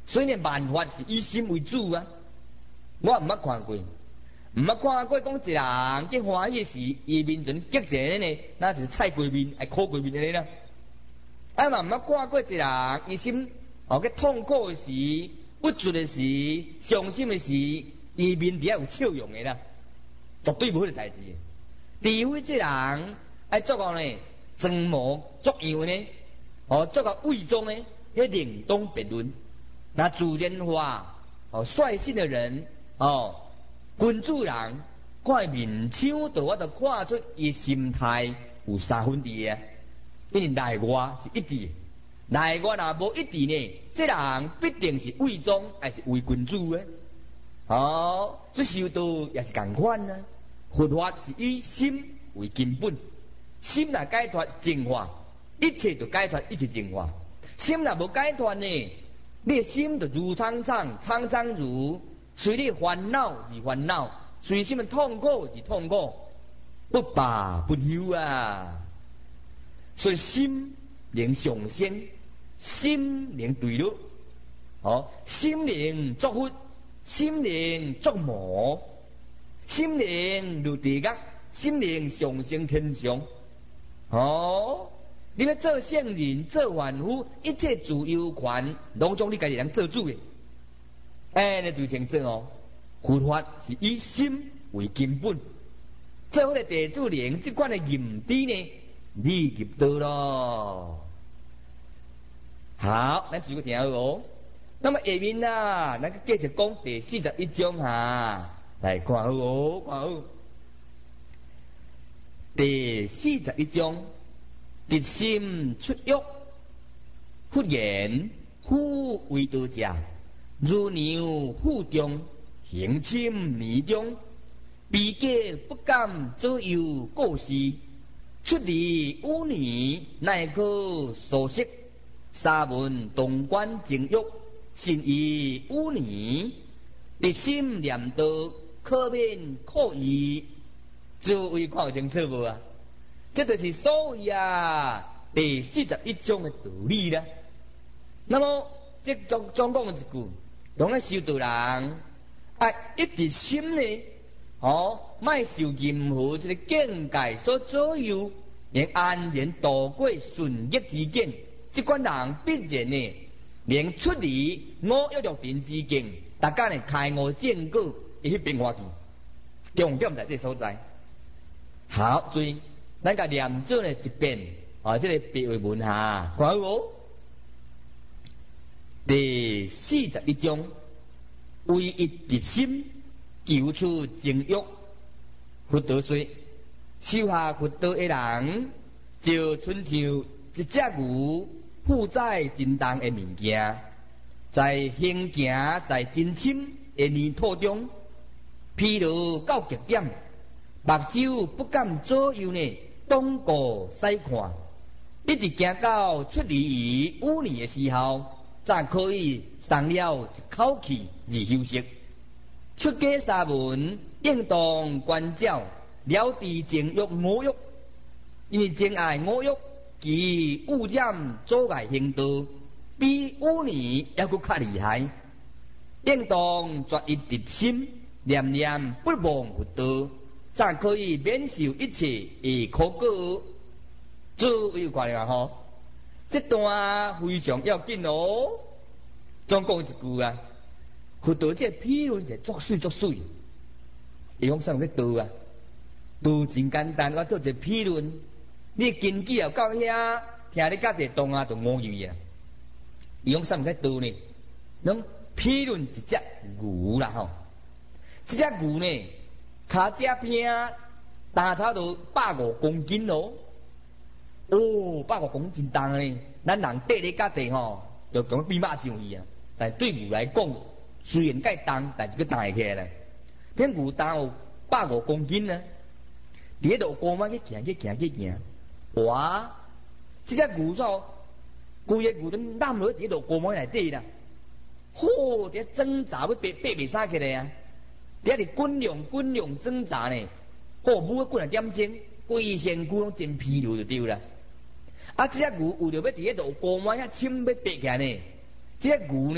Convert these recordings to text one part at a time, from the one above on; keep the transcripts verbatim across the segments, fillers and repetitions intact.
所以呢，万法是以心为主啊。我毋捌看过，毋捌看过讲一人去欢喜时，伊面前激一个呢，那就是菜龟面，还苦龟面安尼啦。啊嘛毋捌看过一人伊心哦，去痛苦时、不足的时、伤心的时，伊面底下有笑容的啦，绝对无迄个代志。除非这人爱做个呢，装模作样呢，哦，做个伪装呢，迄另当别论。那自然化哦，率性的人哦，君主人看面相，就我就看出伊心态有三分地啊。因为内外是一致，内外若无一致呢，这人必定是伪装，还是伪君主诶。哦，这修道也是共款啊。佛法是以心为根本，心若解脱净化，一切就解脱，一切净化。心若无解脱呢，你的心就如苍苍，苍苍如，随你烦恼而烦恼，随心的痛苦而痛苦，不罢不休啊！所以心能上升，心能对立，哦，心能作佛，心能作魔，心灵如地狱，心灵上升天上。哦，你要做圣人，做凡夫，一切自由权，拢总你家己人做主的。哎，你就清楚哦。佛法是以心为根本，做好个地主灵，这款的认知呢，你入道咯。好，咱继续听好哦。那么下面啊，咱继续讲第四十一章哈。来看好哦，看好。第四十一章，直心出狱，忽言忽为道者，如牛腹中，行深泥中，悲己不敢左右过世，出离污泥，乃可所识。沙门东观情欲，心以污泥，直心念道。可免可疑，诸位看清楚无啊？这就是所谓啊第四十一章的道理啦。那么这总总讲一句，当咧修道人啊，一直心呢，哦，莫受任何这个境界所左右，能安然度过顺逆之境。这款人必然呢，能出离五欲六尘之境，大家呢开悟正果。伊去变化去，重点在这所在。好，注意，咱个念做呢一遍啊，这个别为文哈，看好无？第四十一章，为一直心，求出情欲。佛陀说，修下佛道的人，就亲像一只牛负载真重的物件，在行行在真深的泥土中。疲劳到极点，目睭不敢左右呢，东顾西看，一直行到出离于污泥的时候，才可以松了一口气而休息。出家沙门应当关照了知情欲五欲，因为情爱五欲，其污染阻碍行道，比污泥还佫较厉害。应当专一直心。念念不忘佛道，才可以免受一切的苦果。诸位有看了吼？这段非常要紧哦。总讲一句啊，佛道这批论是作水作水。伊讲啥物叫道啊？道真简单，我做一个批论，你根基要到遐，听你家己动啊，就误入啊。伊讲啥物叫道呢？侬批论一只牛啦吼。这只牛呢，脚只偏，大差都百五公斤咯。哦，百五公斤重呢，咱人缀咧家己吼，就讲比马上去啊。但对牛来讲，虽然介重，但是佮重起来咧。偏牛重有百五公斤呢，伫迄度高慢去行去行去行，哇！这只牛数，规个牛都揽落伫迄度高慢内底啦。嚯！伫挣扎要爬爬袂啥起来啊！伫遐伫滚量滚量挣扎呢，好母滚啊点钟，规身躯拢真疲劳就对啦。啊，这只牛为着要伫迄度高慢遐深要爬起来呢，这只牛呢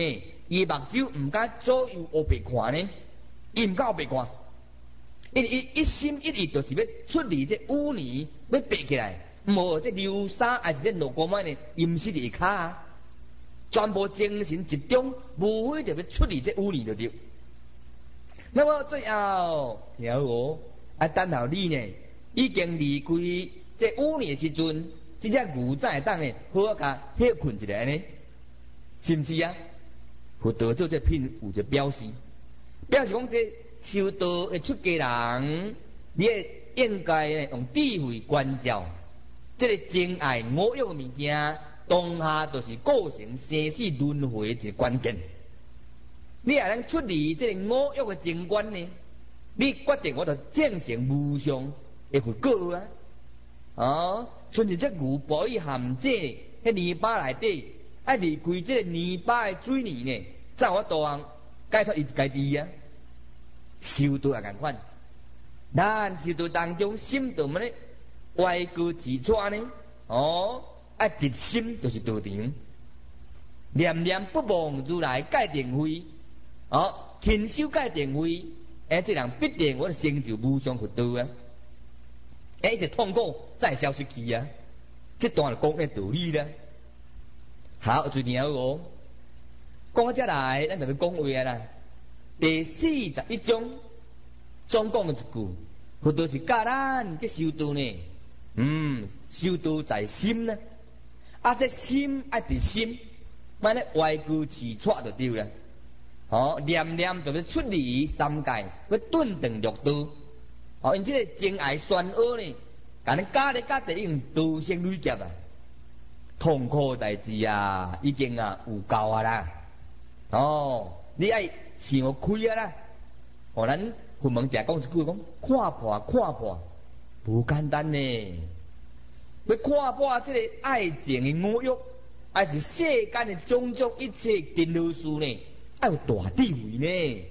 伊目睭毋敢左右乌白看呢，伊毋敢乌白看，因为伊一心一意就是要出离这污泥，要白起来，无这流沙还是这落光仔呢，淹死伫下骹啊，全部精神集中，无非就要出离这污泥就对。那么最后，听我啊，等候你呢，已经离开这污泥的时阵，这只牛才会当呢，好啊，甲歇困一下呢，是毋是啊？佛道做这品有一个表示，表示讲这修道的出家人，你会应该用智慧关照，这个真爱五欲的物件，当下就是构成生死轮回的一个关键。你也能出离这个五欲的情关呢？你决定我就正成无上的佛果啊！哦，像是这牛保伊含这迄泥巴内底，爱离开这个泥巴的水泥呢，才有法度通解脱伊家己啊！修道也共款，咱修道当中心道么呢？歪歌自撮呢？哦，爱直心就是道场，念念不忘如来戒定慧。哦，勤修戒定慧，哎，这人必定我成就无上佛道啊！哎，这痛苦再消失去啊！这段讲的道理啦。好，最后哦，讲到这来，咱就要讲话啦。第四十一章总讲的一句，佛道是教咱去修道呢。嗯，修道在心呢，啊，这心爱伫心，万一歪歌自撮就对了。哦，念念就是出离三界，要顿顿六道。哦，因这个真爱宣讹呢，甲恁教咧教第一样道生累劫啊，痛苦代志啊，已经啊有够啊啦。哦，你爱想开啊啦。哦，咱佛门常讲一句讲，看破看破，不简单呢。要看破这个爱情的五欲，还是世间的种种一切颠倒事呢？要有大智慧呢，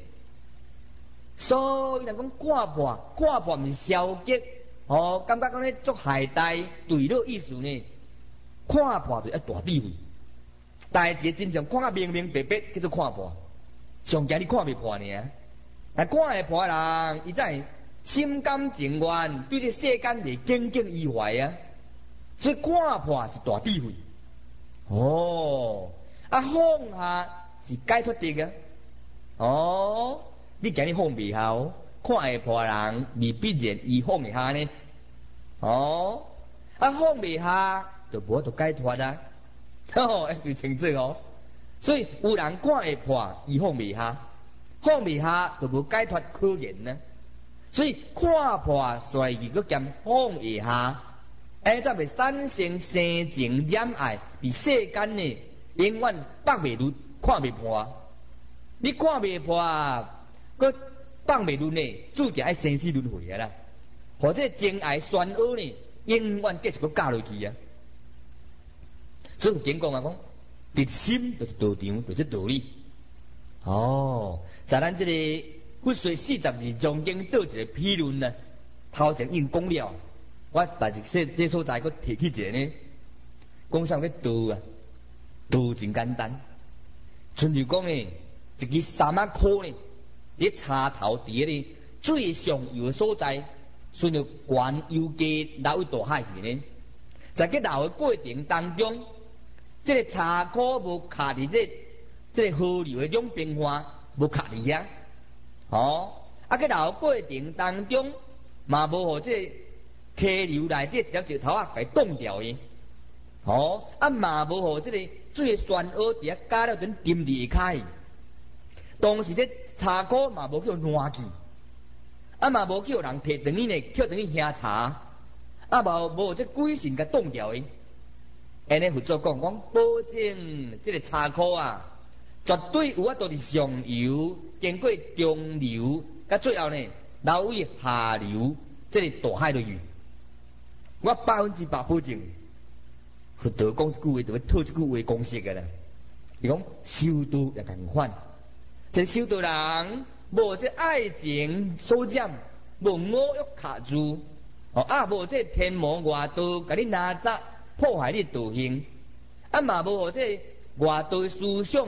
所以人讲看破，看破毋是消极，哦，感觉讲咧做海带对了意思呢，看破就要大智慧，代志真相看啊明明白白叫做看破，上惊你看袂破呢，但看会破的人，伊才心甘情愿对这世间是耿耿于怀啊，所以看破是大智慧，哦，啊放下。是解脱的啊！哦，你今日放袂下，看会破人未必然伊放会下呢。哦，啊放袂下就无得解脱啊！哦，就清楚哦。所以有人看会破，伊放袂下，放袂下就无解脱可言呢。所以看破衰气个兼放会下，哎，则袂产生生情染爱，伫世间呢永远放袂入。看袂破，你看袂破，佮放袂入呢，注定爱生死轮回啊啦。或者真爱宣讹呢，永远继续佮教落去啊。所以经讲啊，讲直心就是道场，就是道理。哦，在咱这个佛说四十二章经做一个批论呢，头前已经讲了，我但是这这所在佮提起一个呢，讲啥个道啊？道真简单。像如讲呢，一支三啊箍呢，伫插头伫咧最上游的所在，顺着悬游街流去大海去呢。在个流的过程当中，这个插箍无卡伫这这个河流的两边岸，无卡伫遐。哦，啊个流的过程当中，嘛无互这个溪流内底一条石头啊，给冻掉伊。哦，啊嘛无互这个水漩涡伫遐加了阵沉伫下骹，当时这茶锅嘛无叫烂去，啊嘛无叫人摕长去呢，叫长去喝茶，啊无无这鬼神甲冻掉伊。安尼佛祖讲讲，保证这个茶锅啊，绝对有法度伫上游经过中流，甲最后呢流于下流，这个大海里去。我百分之百保证。佛道讲一句话，就要套一句话公式个啦。伊讲修道也共款，这修道人无这爱情所染，无五欲卡住，哦啊无这天魔外道甲你拿杂破坏你道行，啊嘛无这外道思想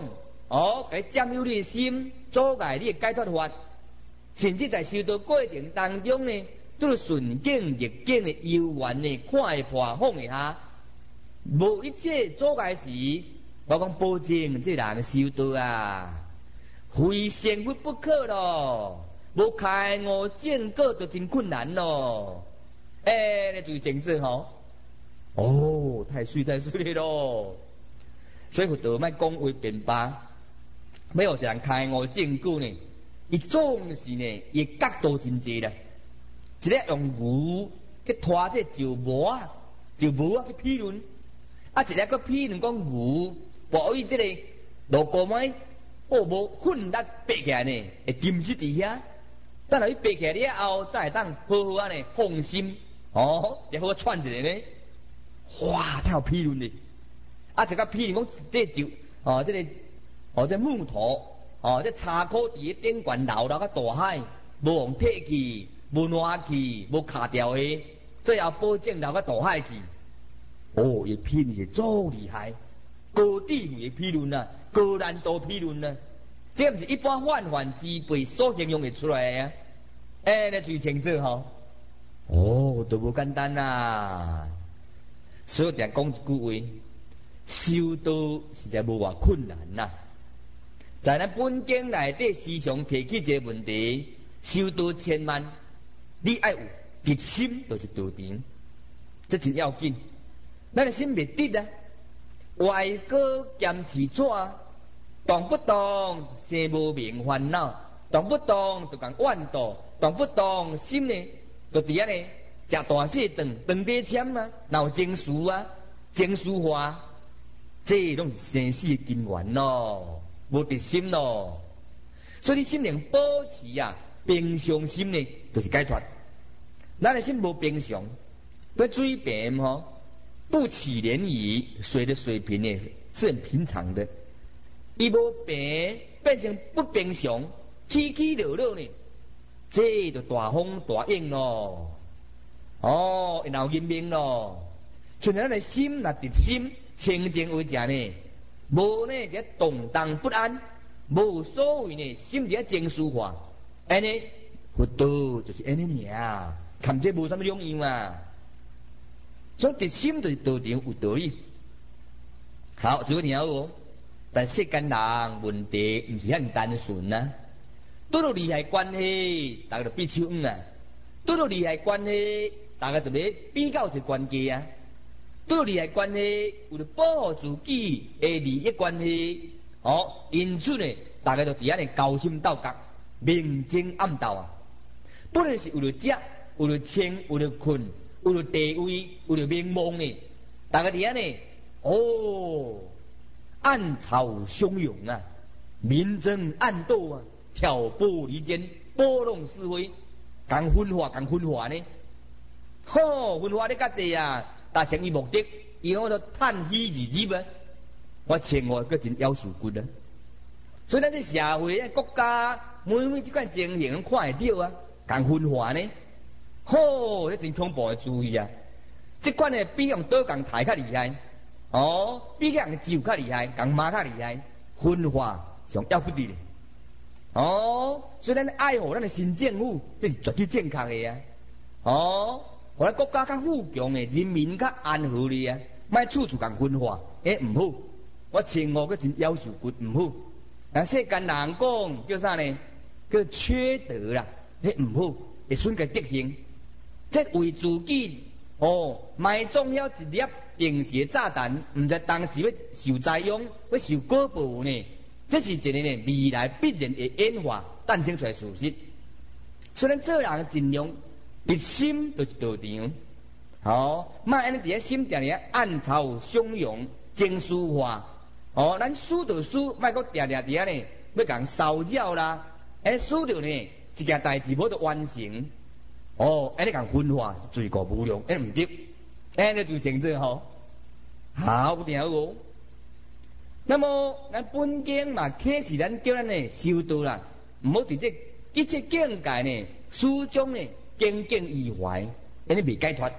哦，来占有你的心，阻碍你的解脱法，甚至在修道过程当中呢，都顺境逆境的游玩呢，看会破放一下，无一切阻碍时，我讲保证这人修道啊，非成佛不可咯，无开悟正果就真困难咯。哎，你注意清楚吼。哦，太水太水咯。所以佛陀莫讲话辩巴，要有一人开悟正果呢，伊总是呢，伊角度真济啦。一个用牛去拖这石磨啊，石磨啊去批论，啊一个去批论讲牛，无伊这个路过麦，哦无混力爬起来呢，会浸死伫遐。等下伊爬起来了后，才会当好好安尼放心，哦，也好喘一下呢。哇，太有批论哩！啊，一个批论讲这就哦，这个哦，这木头哦，这柴烤伫个顶悬流到个大海，无用铁去，无暖气，无卡掉的，最后保证流到大海去。哦，伊批论是足厉害，高智慧的批论啊，高难度批论啊，这毋是一般泛泛之辈所形容会出来的啊！哎，你注意清楚吼。哦，都无简单啊！所以定讲一句话，修道实在无偌困难呐、啊。在咱本经内底时常提起这个问题，修道千万，你爱有直心就是道场，这真要紧。咱的心袂直啊，外果兼持纸，动不动生无明烦恼，动不动就讲怨妒，动不动心呢就伫安尼。食大细顿顿底签啊，闹情绪啊，情绪化，这拢是生死的根源咯，无直心咯。所以你心灵保持啊平常心呢，就是解脱。咱的心无平常，那水平吼不起涟漪，水的水平呢是很平常的。伊无平变成不平常，起起落落呢，这就大风大影咯。哦，闹人命咯！像咱的心若直心清净为正呢，无呢这动荡不安，无所谓呢心这情绪化，安尼佛道就是安尼尔，看这无什么两样啊。所以直心就是道场有道理。好，这个听好哦。但世间人问题毋是遐单纯啊，拄到利害关系，大家就比手软啊；拄到利害关系。大家就要比较一关系啊，对利害关系为了保护自己的利益关系，哦，因此呢，大家就伫安尼勾心斗角、明争暗斗啊。本来是为了食、为了穿、为了困、为了地位、为了名望呢，大家伫安尼哦，暗潮汹涌啊，明争暗斗啊，挑拨离间、拨弄是非，共分化、共分化呢。好，文化咧家己啊，达成伊目的，伊讲做趁虚而入啊。我前我个真夭寿骨啊。所以咱这社会啊，国家每每即款情形看会到啊，共分化呢。好，这真恐怖的注意啊！即款呢，比用刀共抬较厉害，哦，比用酒较厉害，共骂较厉害，分化上要不得的。哦，所以咱爱护咱的新政府，这是绝对正确的啊。哦。我咱国家较富强诶，人民较安和哩啊，莫处处共分化，诶毋好。我前五个真夭寿骨毋好。啊，世间人讲叫啥呢？叫缺德啦，诶毋好，会损个德行。即为自己哦埋种了一粒定时炸弹，毋知当时要受灾殃，要受果报呢？这是一个呢未来必然会演化诞生出来事实。所以咱做人尽量。直心就是道场，好，莫安尼伫咧心定咧暗潮汹涌、情绪化，哦，咱输就输，莫搁定定伫遐呢，要共骚扰啦，哎，输着呢，一件代志无得完成，哦，安尼共分化是罪过无量，安尼毋对，安尼就清楚吼。好，有听好无？那么咱本经嘛，启示咱叫咱呢修道啦，毋好伫这一切境界呢，始终呢。耿耿于怀，安尼未解脱。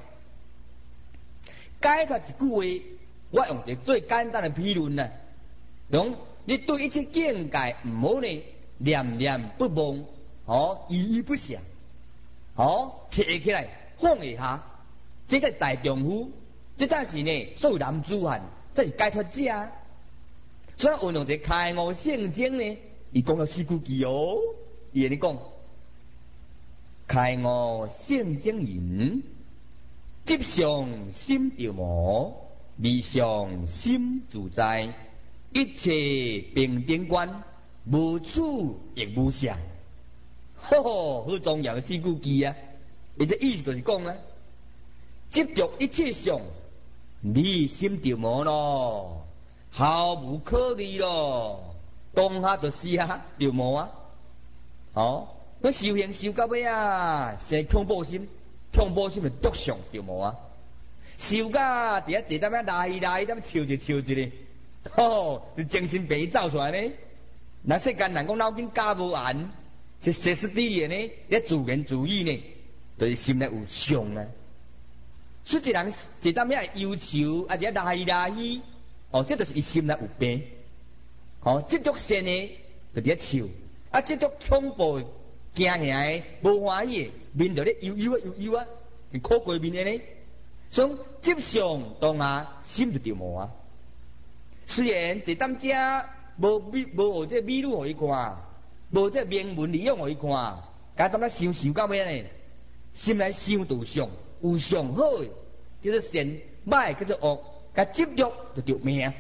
解脱一句话，我用一个最简单的比论啊，讲你对一切境界唔好呢念念不忘，哦，依依不舍，哦，提起来放下，这才大丈夫，这才是呢所有男子汉，这是解脱者。所以运用这开悟圣经呢，伊讲了四句句哦，伊安尼讲。开悟圣经言：即上心着无，理上心自在，一切平等观，无处亦无相。吼吼，好重要的四句句啊！伊这意思就是讲啊，执着一切相，理心着无咯，毫无可疑咯，当下就是啊，着无啊，哦。我修行修到尾啊，生恐怖心，恐怖心就独相着无啊。修到伫遐坐踮遐拉伊拉伊，踮笑一笑一咧，吼，就精神病走出来呢。那世间人讲脑筋加无完，这这是第一呢，咧自言自语呢，就是心内有相啊。所以一人坐踮遐忧愁，啊，伫遐拉伊拉伊，哦，这就是伊心内有病。哦，执着善呢，就伫遐笑，啊，执着恐怖。惊吓诶，无欢喜诶，面就咧悠悠啊悠悠啊，是苦过面诶呢。所以接上当下心就着无啊。虽然一当遮无美无这美女互伊看，无这名门利用互伊看，甲当咱想想到尾呢，心内想度上有上好诶，叫做善，歹叫做恶，甲执着就着命。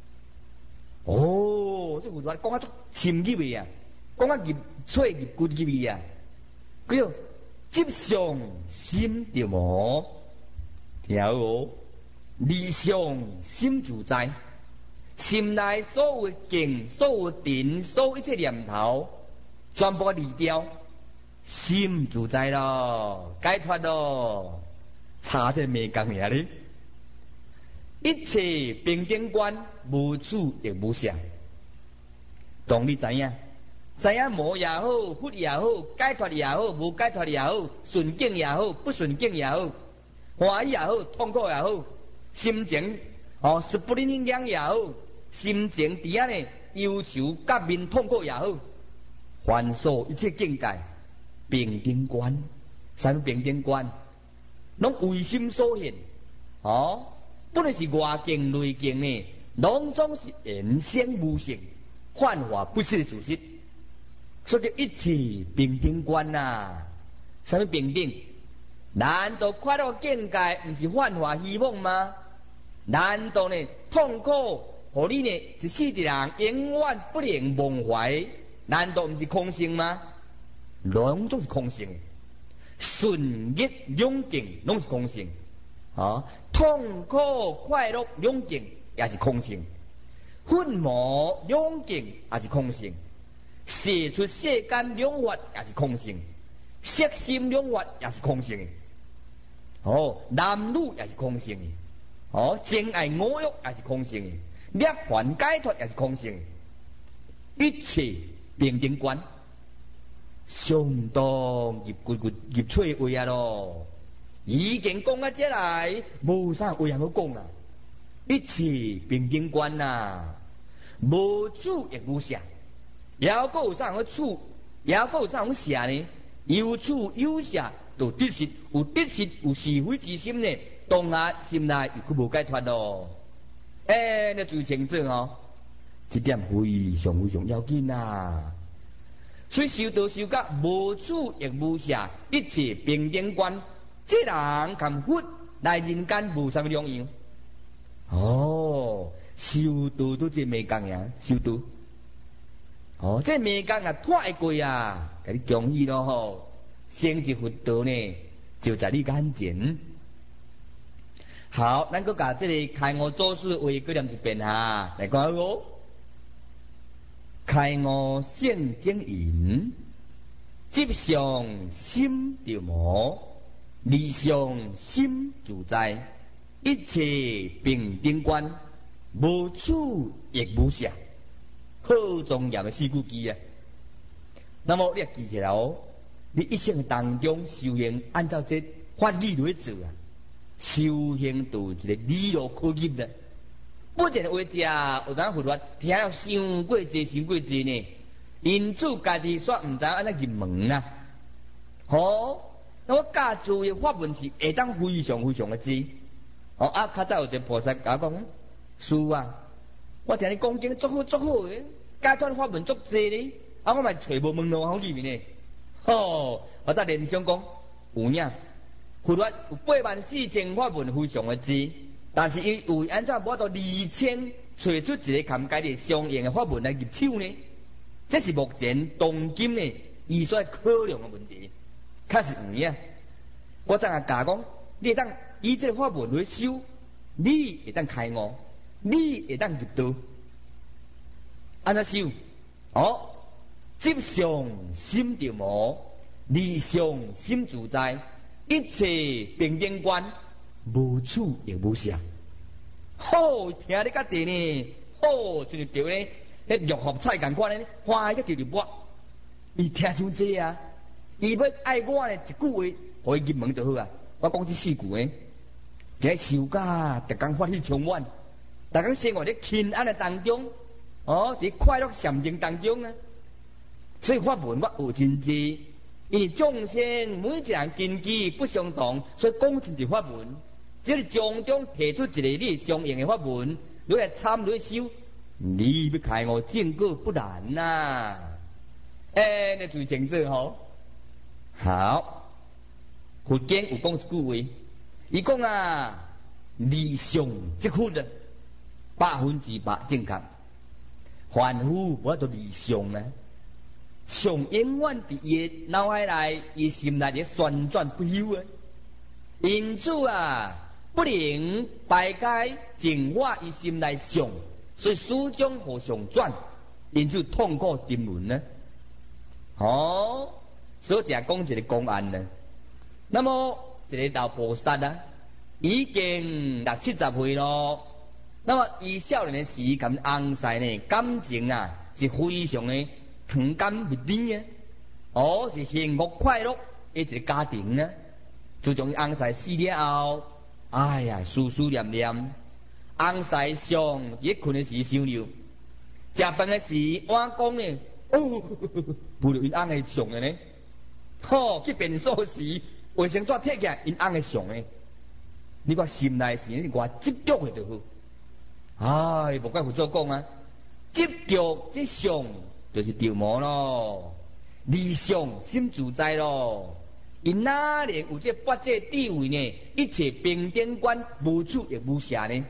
哦，这有话讲啊足深入诶啊！讲啊入嘴入骨入去啊，叫做执上心着无，听好哦，理上心自在，心内所有境、所有定、所有一切念头，全部离掉，心自在咯，解脱咯，差这没讲呀哩，一切平等观，无处亦无相，当你知影。知影无也好，佛也好，解脱也好，无解脱也好，顺境也好，不顺境也好，欢喜也好，痛苦也好，心情哦是不灵灵也好，心情伫遐呢忧愁、甲面痛苦也好，凡所一切境界平等观，啥物平等观？拢为心所现，哦，不论是外境内境呢，拢总是言显无性，幻化不是事实。所以一切平等观呐，什么平等？难道快乐境界不是幻化希望吗？难道呢痛苦，互你呢一世一人永远不能忘怀？难道不是空性吗？拢总是空性，顺逆两境拢是空性，啊，痛苦快乐两境也是空性，愤怒两境也是空性。射出世间两法也是空性，色心两法也是空性。哦，男女也是空性。哦，真爱我欲也是空性。涅槃解脱也是空性。一切平等观，相当入骨骨入脆位啊咯。已经讲到这来，无啥话通讲啦。一切平等观呐，无主亦无相。也个有啥个处，也个有啥个邪呢？有处有邪，就得失有得失有是非之心呢。当下心内又佢无解脱咯。诶、欸，你最清楚哦，这点非常非常要紧啊！所以修道修到无处亦无邪，一切平等观，这人含佛来人间无啥物两样。哦，修道都真未共呀，修道。哦，这未讲啊，太贵啊！给你恭喜咯吼，升级佛道呢，就在你眼前。好，咱搁把这个开悟做事话搁念一遍哈，来讲哦。开悟圣经言：执上心着无，理上心自在，一切平等观，无处亦无相。好重要的四句句啊！那么你也记起来哦，你一生当中修行，按照这法理来做啊，修行就一个理路可入的。 不然为食，有当佛法听了伤过济，伤过济呢。因此家己煞毋知安怎入门啦。好，那我教主的法门是会当非常非常的知。哦啊，较早有一个菩萨甲我讲，师啊，我听你讲经足好足好诶，解脱法门足济咧，啊我嘛找无门路好入面呢。吼，我才联想讲，有影，佛法有八万四千法门非常的知，但是伊有安怎无法度厘清找出一个坎解的相应的法门来入手呢？这是目前当今呢医学考量的问题，确实有影。我怎啊教讲，你会当以这个法门来修，你会当开悟，你会当入道。安怎修？哦，执上心着无，离上心自在，一切平等观，无处亦无相。好，听你甲地呢，好，就是对呢。迄六合彩共款咧，欢喜叫入我，伊听伤济啊！伊要爱我呢一句话，互伊入门就好啊！我讲这四句诶，伫受假，逐工欢喜充满，逐工生活伫轻安诶当中，哦，伫快乐禅定当中啊！所以法门我学真济，因为众生每一人根基不相同，所以讲真济法门，只是从中提出一个你相应诶法门，你来参你修。你要开悟正果不难呐、啊！哎，你最清楚吼。好，佛经有讲一句话，伊讲啊，理想即苦的百分之百正确，凡夫无法度理想啊，上永远伫伊脑海内、伊心内咧旋转不休啊。因此啊，不能排解净化伊心内想。所以始终互相转，因此痛苦沉沦呢。哦，所以定讲一个公案呢。那么一个老菩萨啊，已经六七十岁咯。那么伊少年的时咁翁婿呢，感情啊是非常的甜甘蜜甜啊。哦，是幸福快乐的一个家庭呢。自从翁婿死了后，哎呀，思思念念。翁婿上一困的时想了，食饭的时碗讲呢，哦，不如因翁的上的呢，吼、哦，去便所时卫生纸摕起来，因翁的上的，你讲心内是你话执着的就好，哎，无怪佛祖讲啊，执着即上就是着魔咯，理想心自在咯，因哪能有这八界地位呢？一切平等观无处亦无瑕呢？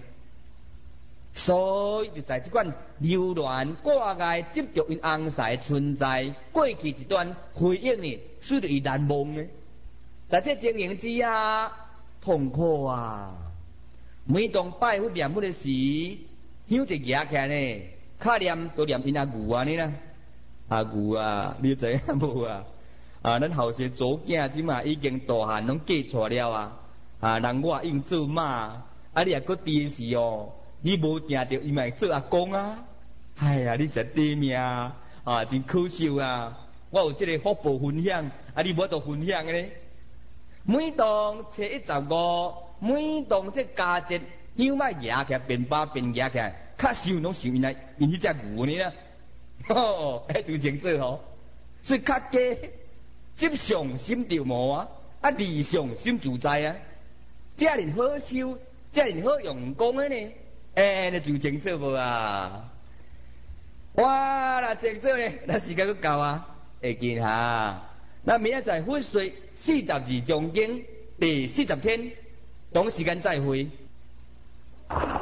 所以就在这款流乱挂碍执着因翁婿存在过去一段回忆呢，使得伊难忘呢。在这情形之下，痛苦啊！每当拜佛念佛的时，响一举起来呢，卡念都念因阿牛安尼啦。阿牛啊，你知影无啊？啊，咱后生祖囝即嘛已经大汉拢嫁出了啊！啊，人我应做妈，啊你也搁第时哦。你无定着伊咪做阿公啊！哎呀，你实短命啊，啊，真可惜啊！我有这个福报分享，啊，你无度分享的咧。每当初一十五，每当这佳节，香麦夹起来，便把便夹起来，较想拢想因来因迄只牛呢啦。吼，迄就清楚吼。所以较加执上心着无啊，啊，理上心自在啊，这样好修，这样好用功的呢。哎，你就清楚无啊？哇，那清楚呢？那时间都够啊，会见哈。那明仔载分水四十二章经第四十天，同时间再会。